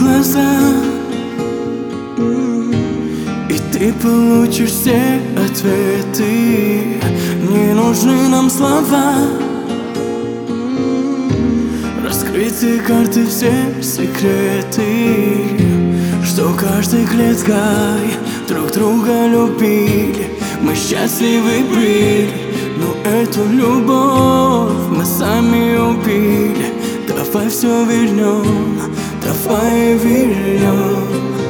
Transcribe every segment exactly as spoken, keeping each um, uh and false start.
глаза, и ты получишь все ответы. Не нужны нам слова, раскрыты карты, все секреты, что каждой клеткой друг друга любили. Мы счастливы были, но эту любовь мы сами убили. Давай все вернем, давай вернем.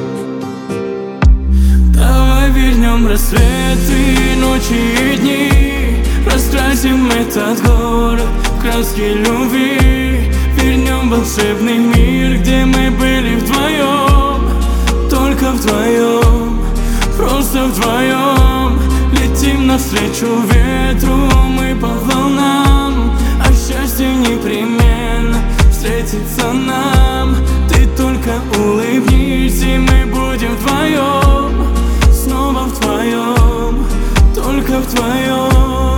Давай вернем рассветы, ночи и дни, раскрасим этот город в краски любви. Вернем волшебный мир, где мы были вдвоем, только вдвоем, просто вдвоем. Летим навстречу ветру мы по волнам, а счастье непременно встретится нам. Ты только улыбнись, и мы будем вдвоем, снова вдвоем, только вдвоем.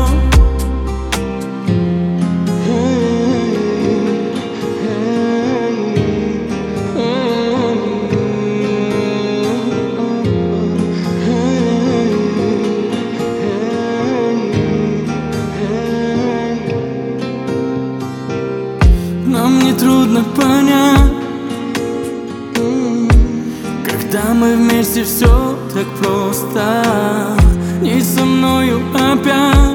Нам не трудно понять, когда мы вместе, все так просто. Не со мною опять,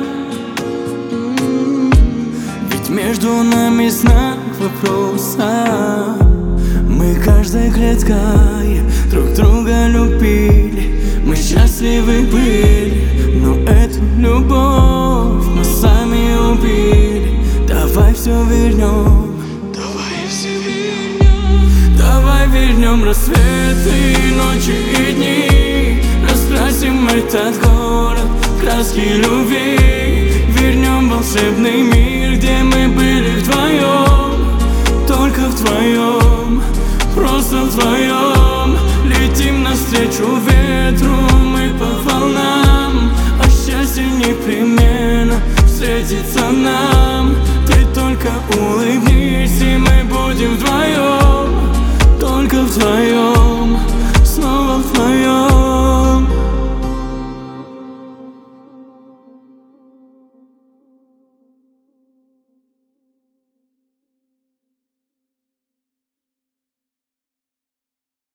ведь между нами знак вопроса. Мы каждой клеткой друг друга любили. Мы счастливы были, но эту любовь мы сами убили. Давай все вернем, давай вернем рассветы, ночи и дни, раскрасим этот город в краски любви. Вернем волшебный мир, где мы были вдвоем,